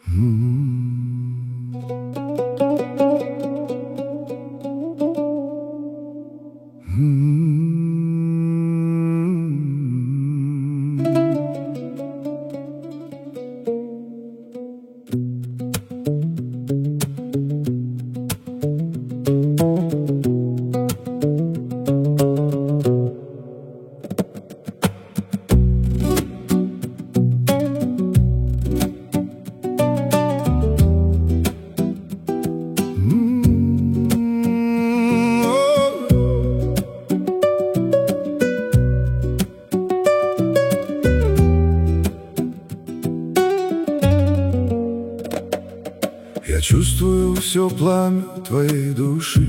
Я чувствую все пламя твоей души.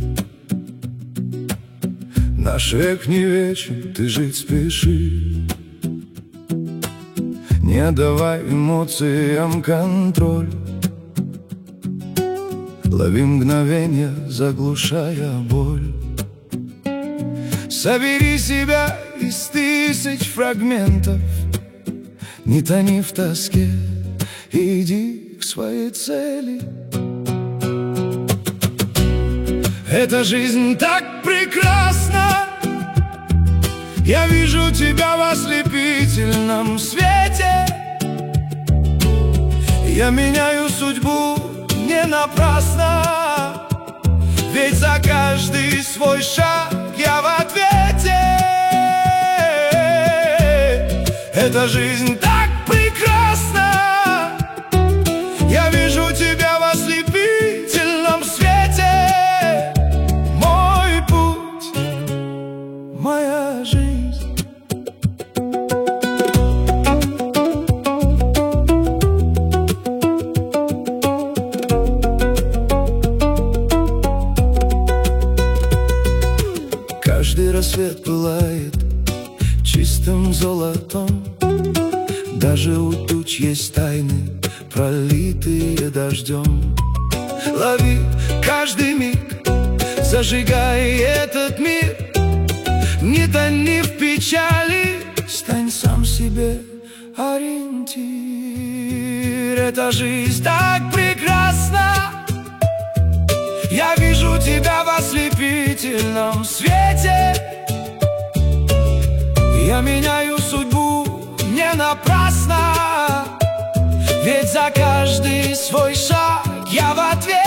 Наш век не вечен, ты жить спеши. Не давай эмоциям контроль. Лови мгновенье, заглушая боль. Собери себя из тысяч фрагментов. Не тони в тоске, иди к своей цели. Эта жизнь так прекрасна. Я вижу тебя в ослепительном свете. Я меняю судьбу не напрасно, ведь за каждый свой шаг я в ответе. Эта жизнь так прекрасна. Я вижу тебя в ослепительном свете. Мой путь, моя жизнь. Каждый рассвет пылает чистым золотом. Даже у туч есть тайны, пролитые дождем. Лови каждый миг, зажигай этот мир. Не тони в печали, стань сам себе ориентир. Эта жизнь так прекрасна. Я вижу тебя в ослепительном свете. Я меняю судьбу не напрасно, ведь за каждый свой шаг я в ответе.